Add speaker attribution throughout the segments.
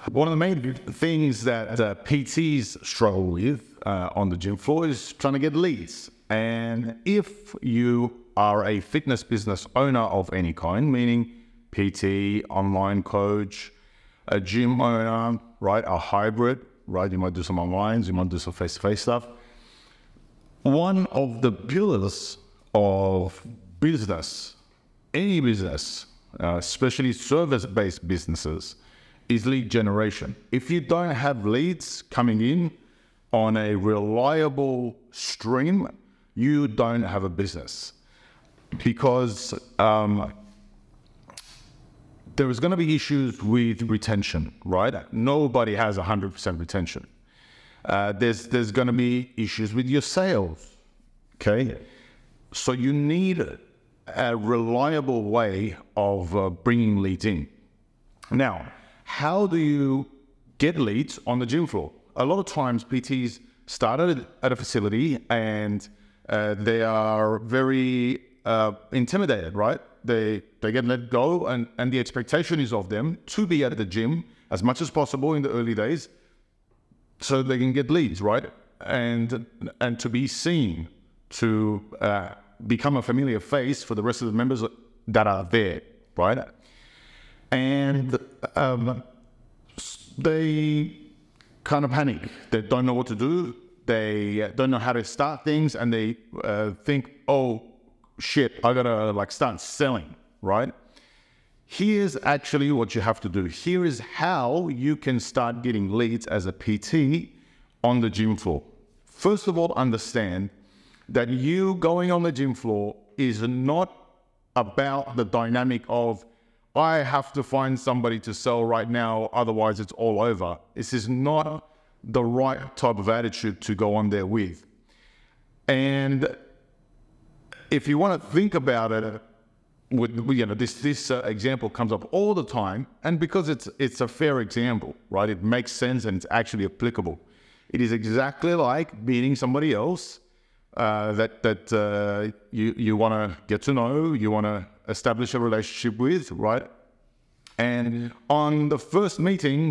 Speaker 1: One of the main things that PTs struggle with on the gym floor is trying to get leads. And if you are a fitness business owner of any kind, meaning PT, online coach, a gym owner, right, a hybrid, right, you might do some online, you might do some face-to-face stuff. One of the pillars of business, any business, especially service-based businesses, is lead generation. If you don't have leads coming in on a reliable stream, you don't have a business, because there is going to be issues with retention, right? Nobody has 100% retention. There's going to be issues with your sales, okay? So you need a reliable way of bringing leads in. Now, how do you get leads on the gym floor? A lot of times PTs started at a facility and they are very intimidated, right? They get let go, and the expectation is of them to be at the gym as much as possible in the early days so they can get leads, right? And to be seen, to become a familiar face for the rest of the members that are there, right? And they kind of panic. They don't know what to do. They don't know how to start things, and they think, oh shit, I gotta start selling, right? Here's actually what you have to do. Here is how you can start getting leads as a PT on the gym floor. First of all, understand that you going on the gym floor is not about the dynamic of, I have to find somebody to sell right now, otherwise it's all over. This is not the right type of attitude to go on there with. And if you want to think about it, this example comes up all the time, and because it's a fair example, right? It makes sense and it's actually applicable. It is exactly like meeting somebody else that you want to get to know, you want to establish a relationship with, right? And on the first meeting,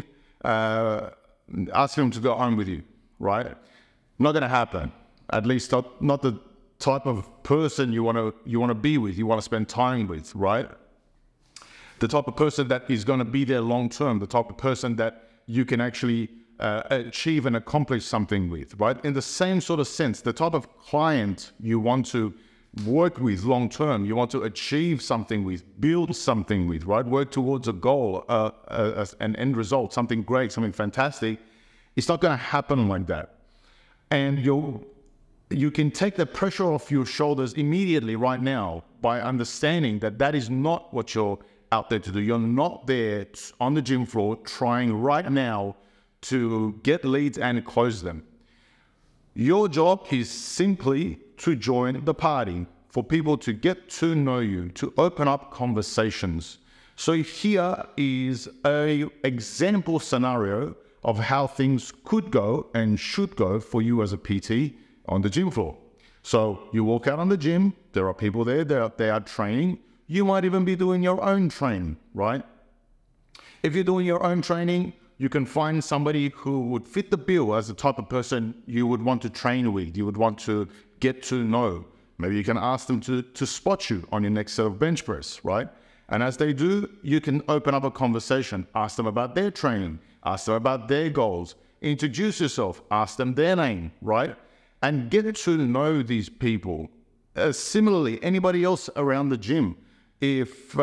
Speaker 1: ask them to go home with you, right? Not going to happen. At least not the type of person you want to be with, you want to spend time with, right? The type of person that is going to be there long term, the type of person that you can actually achieve and accomplish something with, right? In the same sort of sense, the type of client you want to work with long term, you want to achieve something with, build something with, right? Work towards a goal, an end result, something great, something fantastic. It's not going to happen like that. And you can take the pressure off your shoulders immediately right now by understanding that that is not what you're out there to do. You're not there on the gym floor trying right now to get leads and close them. Your job is simply to join the party, for people to get to know you, to open up conversations. So here is an example scenario of how things could go and should go for you as a PT on the gym floor. So you walk out on the gym, there are people there, they are training. You might even be doing your own training, right? If you're doing your own training, you can find somebody who would fit the bill as the type of person you would want to train with, you would want to get to know. Maybe you can ask them to spot you on your next set of bench press, right? And as they do, you can open up a conversation, ask them about their training, ask them about their goals, introduce yourself, ask them their name, right? And get to know these people. Similarly, anybody else around the gym, if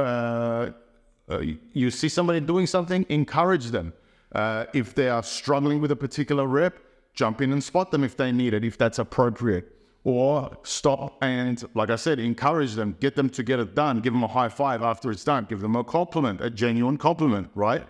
Speaker 1: you see somebody doing something, encourage them. If they are struggling with a particular rep, jump in and spot them if they need it, if that's appropriate. Or stop and, like I said, encourage them, get them to get it done, give them a high five after it's done, give them a compliment, a genuine compliment, right?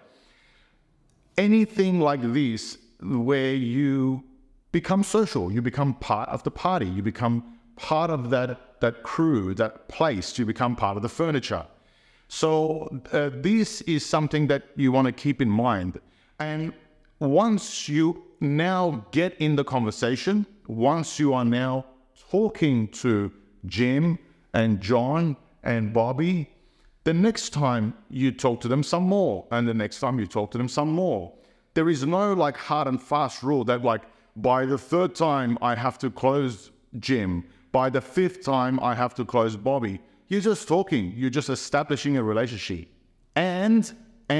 Speaker 1: Anything like this where you become social, you become part of the party, you become part of that crew, that place, you become part of the furniture. So this is something that you want to keep in mind. And once you now get in the conversation, once you are now talking to Jim and John and Bobby, the next time you talk to them some more, and the next time you talk to them some more. There is no like hard and fast rule that like by the third time I have to close Jim, by the fifth time I have to close Bobby. You're just talking, you're just establishing a relationship. And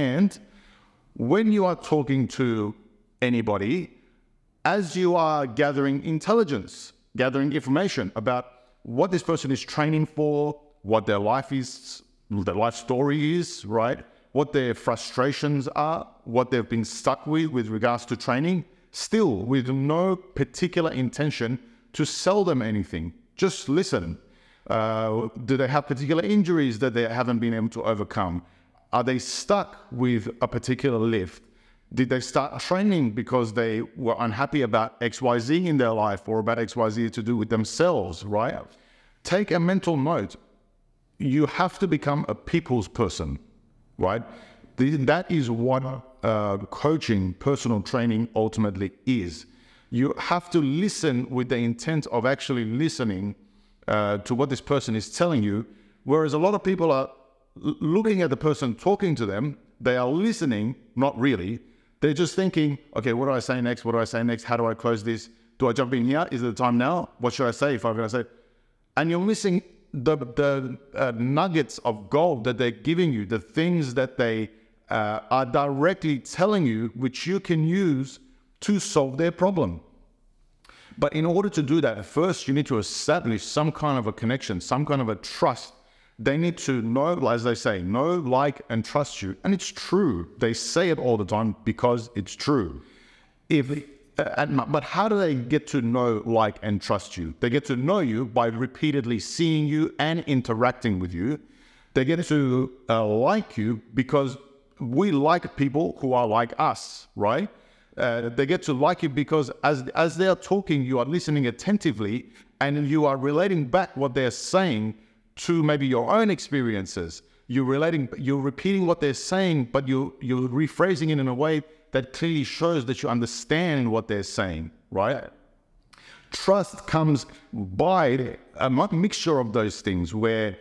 Speaker 1: when you are talking to anybody, as you are gathering intelligence, gathering information about what this person is training for, what their life is, their life story is, right? What their frustrations are, what they've been stuck with regards to training, still with no particular intention to sell them anything. Just listen. Do they have particular injuries that they haven't been able to overcome? Are they stuck with a particular lift? Did they start training because they were unhappy about XYZ in their life or about XYZ to do with themselves, right? Take a mental note. You have to become a people's person, right? That is what coaching, personal training ultimately is. You have to listen with the intent of actually listening to what this person is telling you, whereas a lot of people are looking at the person talking to them, they are listening, not really. They're just thinking, okay, what do I say next? What do I say next? How do I close this? Do I jump in here? Is it the time now? What should I say if I'm going to say? And you're missing the nuggets of gold that they're giving you, the things that they are directly telling you, which you can use to solve their problem. But in order to do that, first you need to establish some kind of a connection, some kind of a trust. They need to know, as they say, know, like, and trust you. And it's true. They say it all the time because it's true. But how do they get to know, like, and trust you? They get to know you by repeatedly seeing you and interacting with you. They get to like you because we like people who are like us, right? They get to like you because as they are talking, you are listening attentively and you are relating back what they're saying to maybe your own experiences. You're repeating what they're saying, but you're rephrasing it in a way that clearly shows that you understand what they're saying, right? Trust comes by a mixture of those things where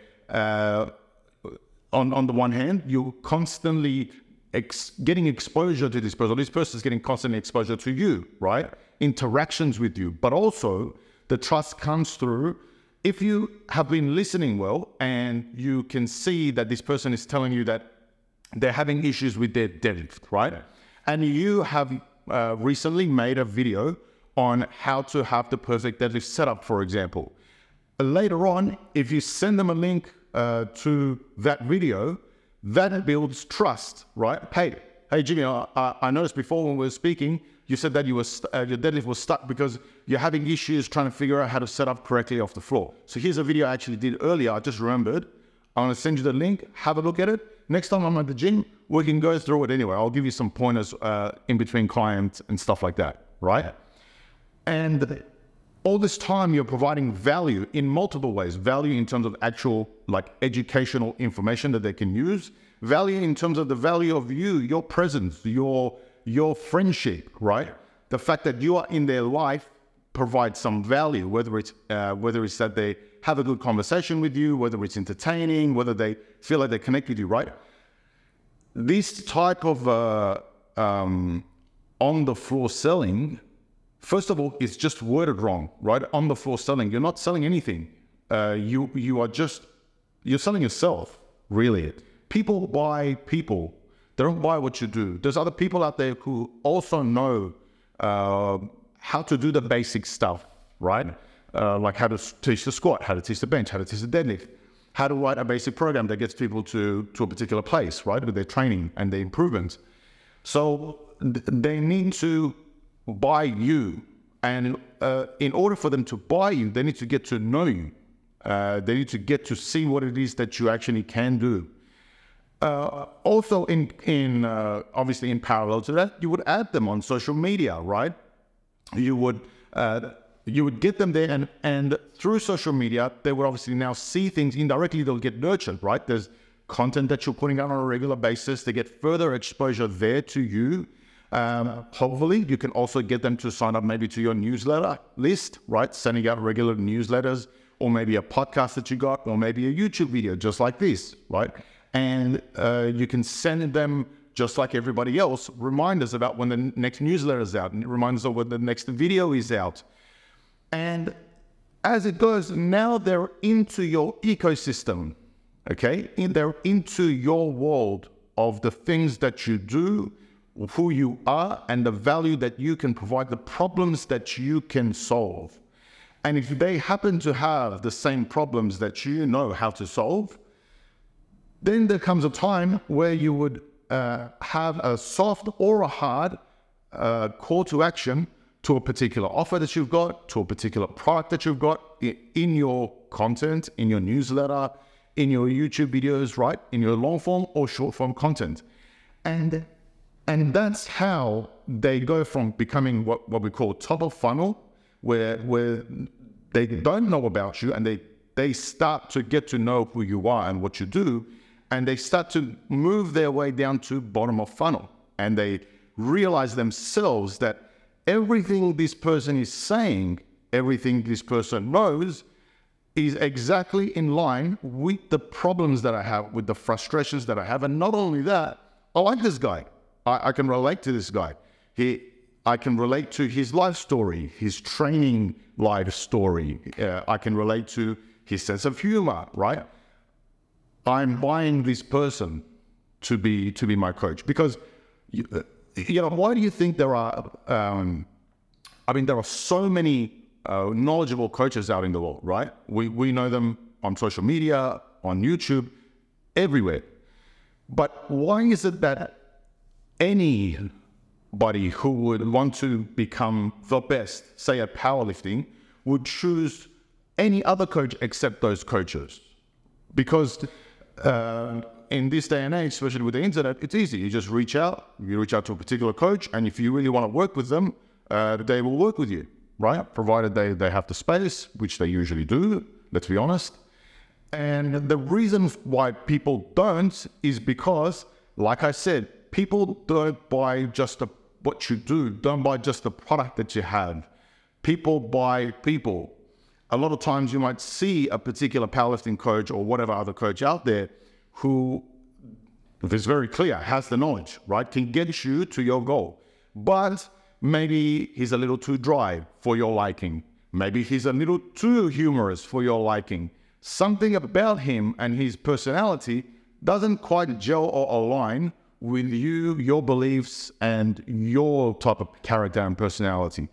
Speaker 1: on the one hand, you're constantly getting exposure to this person. This person is getting constantly exposure to you, right? Interactions with you. But also, the trust comes through if you have been listening well and you can see that this person is telling you that they're having issues with their deadlift, right? And you have recently made a video on how to have the perfect deadlift setup, for example. Later on, if you send them a link to that video, that builds trust, right? Hey Jimmy, I noticed before when we were speaking, you said that your deadlift was stuck because you're having issues trying to figure out how to set up correctly off the floor. So here's a video I actually did earlier. I just remembered. I'm going to send you the link. Have a look at it. Next time I'm at the gym, we can go through it anyway. I'll give you some pointers in between clients and stuff like that, right? And all this time you're providing value in multiple ways. Value in terms of actual like educational information that they can use. Value in terms of the value of you, your presence, your friendship, right? The fact that you are in their life provides some value, whether it's that they have a good conversation with you, whether it's entertaining, whether they feel like they connect with you, right? This type of on-the-floor selling, first of all, it's just worded wrong, right? On-the-floor selling, you're not selling anything. You're selling yourself, really. People buy people. They don't buy what you do. There's other people out there who also know how to do the basic stuff, right? Like how to teach the squat, how to teach the bench, how to teach the deadlift, how to write a basic program that gets people to a particular place, right? With their training and their improvements. So they need to buy you. And in order for them to buy you, they need to get to know you. They need to get to see what it is that you actually can do. Also, obviously in parallel to that, you would add them on social media, right? You would get them there, and through social media, they would obviously now see things indirectly. They'll get nurtured, right? There's content that you're putting out on a regular basis. They get further exposure there to you. Hopefully, you can also get them to sign up maybe to your newsletter list, right? Sending out regular newsletters, or maybe a podcast that you got, or maybe a YouTube video just like this, right? And you can send them just like everybody else, reminders about when the next newsletter is out, and reminders of when the next video is out. And as it goes, now they're into your ecosystem, okay? They're into your world of the things that you do, who you are, and the value that you can provide, the problems that you can solve. And if they happen to have the same problems that you know how to solve, then there comes a time where you would have a soft or a hard call to action to a particular offer that you've got, to a particular product that you've got in your content, in your newsletter, in your YouTube videos, right? In your long form or short form content. And that's how they go from becoming what we call top of funnel, where they don't know about you and they start to get to know who you are and what you do, and they start to move their way down to bottom of funnel. And they realize themselves that everything this person is saying, everything this person knows, is exactly in line with the problems that I have, with the frustrations that I have. And not only that, I like this guy. I can relate to this guy. I can relate to his life story, his training life story. I can relate to his sense of humor, right? I'm buying this person to be my coach because, why do you think there are, there are so many knowledgeable coaches out in the world, right? We know them on social media, on YouTube, everywhere. But why is it that anybody who would want to become the best, say at powerlifting, would choose any other coach except those coaches? Because in this day and age, especially with the internet, it's easy. You just reach out to a particular coach, and if you really want to work with them, they will work with you, right? Provided they have the space, which they usually do, let's be honest. And the reason why people don't is because, like I said, people don't buy just what you do, don't buy just the product that you have. People buy people. A lot of times you might see a particular powerlifting coach or whatever other coach out there who, if it's very clear, has the knowledge, right? Can get you to your goal. But maybe he's a little too dry for your liking. Maybe he's a little too humorous for your liking. Something about him and his personality doesn't quite gel or align with you, your beliefs, and your type of character and personality.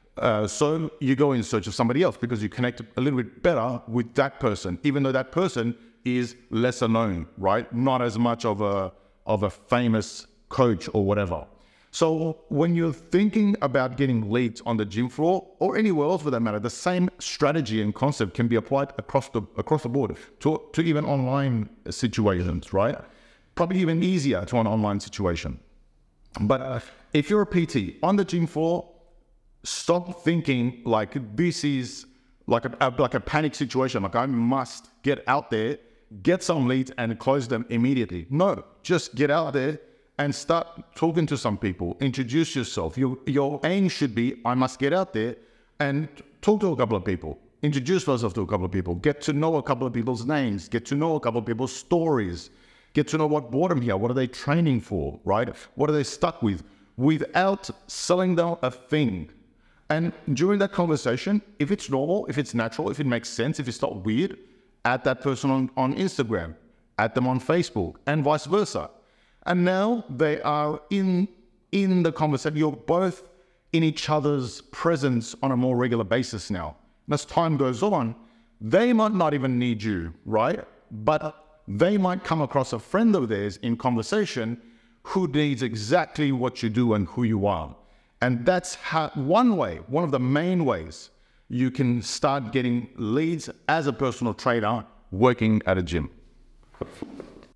Speaker 1: So you go in search of somebody else because you connect a little bit better with that person, even though that person is lesser known, right? Not as much of a famous coach or whatever. So when you're thinking about getting leads on the gym floor or anywhere else for that matter, the same strategy and concept can be applied across the board to even online situations, right? Probably even easier to an online situation. But if you're a PT on the gym floor, stop thinking like this is like a panic situation. Like I must get out there, get some leads and close them immediately. No, just get out there and start talking to some people. Introduce yourself. Your aim should be, I must get out there and talk to a couple of people. Introduce myself to a couple of people. Get to know a couple of people's names. Get to know a couple of people's stories. Get to know what brought them here. What are they training for, right? What are they stuck with? Without selling them a thing. And during that conversation, if it's normal, if it's natural, if it makes sense, if it's not weird, add that person on Instagram, add them on Facebook, and vice versa. And now they are in the conversation. You're both in each other's presence on a more regular basis now. And as time goes on, they might not even need you, right? But they might come across a friend of theirs in conversation who needs exactly what you do and who you are. And that's one of the main ways you can start getting leads as a personal trainer working at a gym.